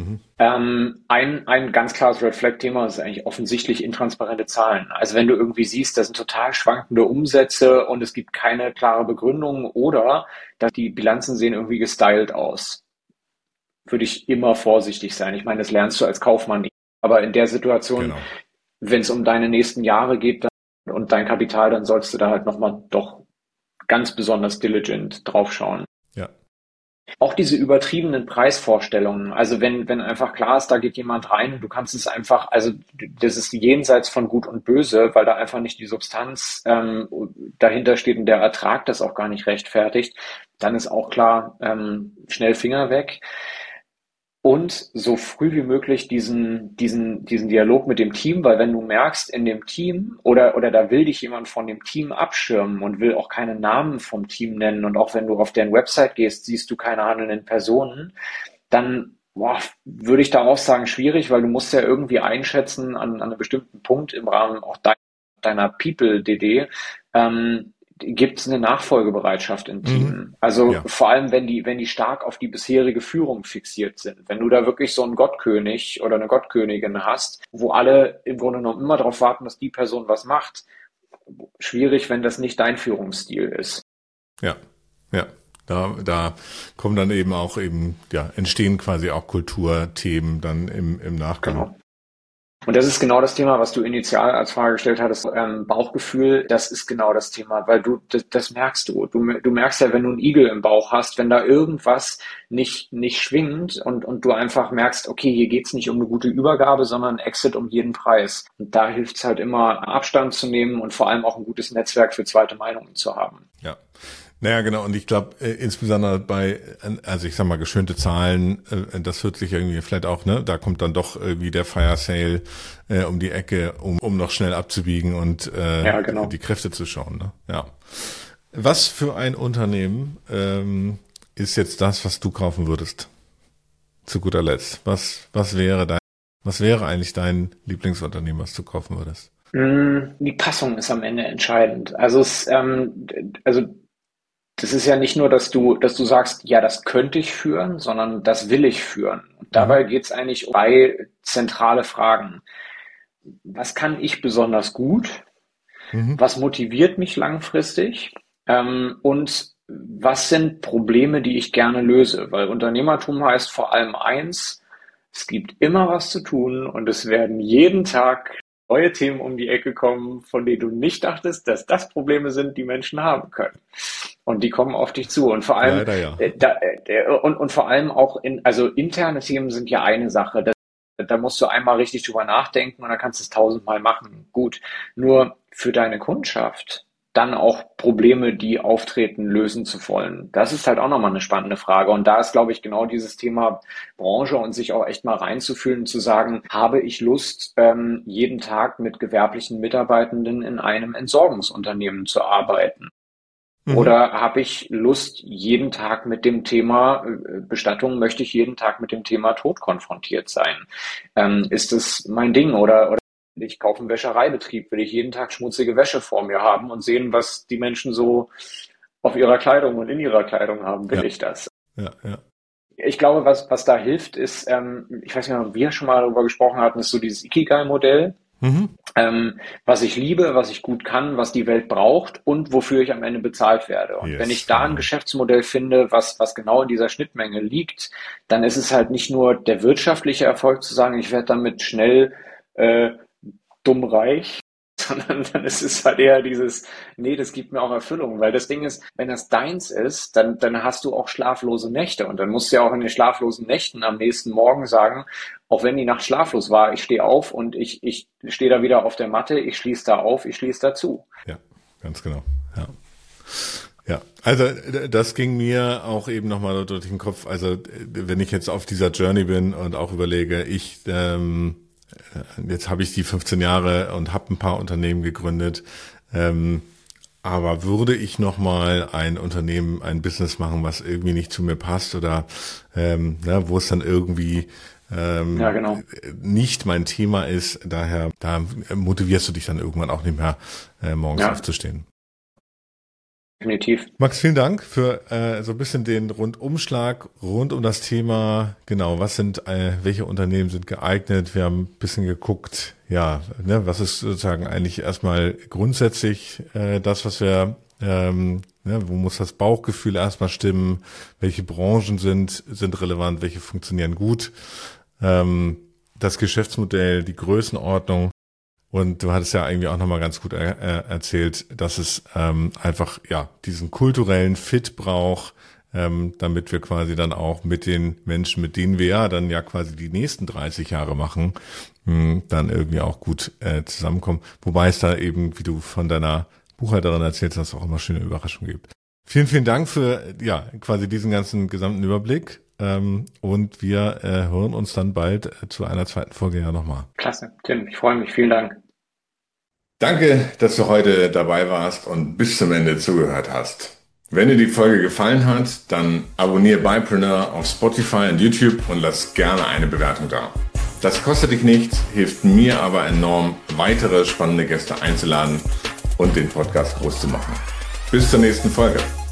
Ein ganz klares Red Flag Thema ist eigentlich offensichtlich intransparente Zahlen. Also wenn du irgendwie siehst, das sind total schwankende Umsätze und es gibt keine klare Begründung oder dass die Bilanzen sehen irgendwie gestylt aus, würde ich immer vorsichtig sein. Ich meine, das lernst du als Kaufmann nicht. Aber in der Situation, wenn es um deine nächsten Jahre geht und dein Kapital, dann sollst du da halt nochmal doch ganz besonders diligent drauf schauen. Ja. Auch diese übertriebenen Preisvorstellungen, also wenn einfach klar ist, da geht jemand rein und du kannst es einfach, also das ist jenseits von Gut und Böse, weil da einfach nicht die Substanz dahinter steht und der Ertrag das auch gar nicht rechtfertigt, dann ist auch klar, schnell Finger weg. Und so früh wie möglich diesen Dialog mit dem Team, weil wenn du merkst, in dem Team oder da will dich jemand von dem Team abschirmen und will auch keine Namen vom Team nennen und auch wenn du auf deren Website gehst, siehst du keine handelnden Personen, dann würde ich da auch sagen, schwierig, weil du musst ja irgendwie einschätzen an einem bestimmten Punkt im Rahmen auch deiner People-DD, gibt es eine Nachfolgebereitschaft im Team. Also Ja. vor allem, wenn die stark auf die bisherige Führung fixiert sind. Wenn du da wirklich so einen Gottkönig oder eine Gottkönigin hast, wo alle im Grunde genommen immer darauf warten, dass die Person was macht, schwierig, wenn das nicht dein Führungsstil ist. Ja, ja. Da kommen dann eben auch entstehen quasi auch Kulturthemen dann im Nachgang. Genau. Und das ist genau das Thema, was du initial als Frage gestellt hattest, Bauchgefühl, das ist genau das Thema, weil das merkst du. Du merkst ja, wenn du einen Igel im Bauch hast, wenn da irgendwas nicht schwingt und du einfach merkst, okay, hier geht's nicht um eine gute Übergabe, sondern Exit um jeden Preis. Und da hilft's halt immer, Abstand zu nehmen und vor allem auch ein gutes Netzwerk für zweite Meinungen zu haben. Ja. Naja, genau. Und ich glaube, insbesondere also ich sag mal, geschönte Zahlen, das hört sich irgendwie vielleicht auch, ne, da kommt dann doch irgendwie der Fire Sale um die Ecke, um noch schnell abzubiegen und genau. die Kräfte zu schauen. Ne? Ja. Was für ein Unternehmen ist jetzt das, was du kaufen würdest? Zu guter Letzt. Was wäre eigentlich dein Lieblingsunternehmen, was du kaufen würdest? Die Passung ist am Ende entscheidend. Also das ist ja nicht nur, dass du sagst, ja, das könnte ich führen, sondern das will ich führen. Und dabei geht es eigentlich um 3 zentrale Fragen. Was kann ich besonders gut? Was motiviert mich langfristig? Und was sind Probleme, die ich gerne löse? Weil Unternehmertum heißt vor allem eins, es gibt immer was zu tun und es werden jeden Tag neue Themen um die Ecke kommen, von denen du nicht dachtest, dass das Probleme sind, die Menschen haben können. Und die kommen auf dich zu. Und vor allem, Leider, ja. Und vor allem auch also interne Themen sind ja eine Sache. Da musst du einmal richtig drüber nachdenken und dann kannst du es 1000-mal machen. Gut. Nur für deine Kundschaft dann auch Probleme, die auftreten, lösen zu wollen. Das ist halt auch nochmal eine spannende Frage. Und da ist, glaube ich, genau dieses Thema Branche und sich auch echt mal reinzufühlen, zu sagen, habe ich Lust, jeden Tag mit gewerblichen Mitarbeitenden in einem Entsorgungsunternehmen zu arbeiten? Oder habe ich Lust, jeden Tag mit dem Thema Bestattung, möchte ich jeden Tag mit dem Thema Tod konfrontiert sein? Ist es mein Ding? Oder ich kaufe einen Wäschereibetrieb, will ich jeden Tag schmutzige Wäsche vor mir haben und sehen, was die Menschen so auf ihrer Kleidung und in ihrer Kleidung haben, will ich das? Ja. Ich glaube, was da hilft, ist, ich weiß nicht, ob wir schon mal darüber gesprochen hatten, ist so dieses Ikigai-Modell. Was ich liebe, was ich gut kann, was die Welt braucht und wofür ich am Ende bezahlt werde. Und wenn ich da ein Geschäftsmodell finde, was genau in dieser Schnittmenge liegt, dann ist es halt nicht nur der wirtschaftliche Erfolg zu sagen, ich werde damit schnell dumm reich, sondern dann ist es halt eher dieses, nee, das gibt mir auch Erfüllung, weil das Ding ist, wenn das deins ist, dann hast du auch schlaflose Nächte und dann musst du ja auch in den schlaflosen Nächten am nächsten Morgen sagen, auch wenn die Nacht schlaflos war, ich stehe auf und ich stehe da wieder auf der Matte, ich schließe da auf, ich schließe da zu. Ja, ganz genau, ja, also das ging mir auch eben nochmal durch den Kopf, also wenn ich jetzt auf dieser Journey bin und auch überlege, jetzt habe ich die 15 Jahre und habe ein paar Unternehmen gegründet, aber würde ich nochmal ein Unternehmen, ein Business machen, was irgendwie nicht zu mir passt oder wo es dann irgendwie nicht mein Thema ist, daher da motivierst du dich dann irgendwann auch nicht mehr morgens aufzustehen. Definitiv. Max, vielen Dank für so ein bisschen den Rundumschlag rund um das Thema, genau, welche Unternehmen sind geeignet. Wir haben ein bisschen geguckt, was ist sozusagen eigentlich erstmal grundsätzlich das, was wir, wo muss das Bauchgefühl erstmal stimmen, welche Branchen sind relevant, welche funktionieren gut, das Geschäftsmodell, die Größenordnung. Und du hattest ja eigentlich auch nochmal ganz gut erzählt, dass es einfach diesen kulturellen Fit braucht, damit wir quasi dann auch mit den Menschen, mit denen wir ja dann ja quasi die nächsten 30 Jahre machen, dann irgendwie auch gut zusammenkommen. Wobei es da eben, wie du von deiner Buchhalterin erzählst, dass es auch immer schöne Überraschungen gibt. Vielen, vielen Dank für quasi diesen ganzen gesamten Überblick. Und wir hören uns dann bald zu einer zweiten Folge ja nochmal. Klasse, Tim, ich freue mich. Vielen Dank. Danke, dass du heute dabei warst und bis zum Ende zugehört hast. Wenn dir die Folge gefallen hat, dann abonniere Bypreneur auf Spotify und YouTube und lass gerne eine Bewertung da. Das kostet dich nichts, hilft mir aber enorm, weitere spannende Gäste einzuladen und den Podcast groß zu machen. Bis zur nächsten Folge.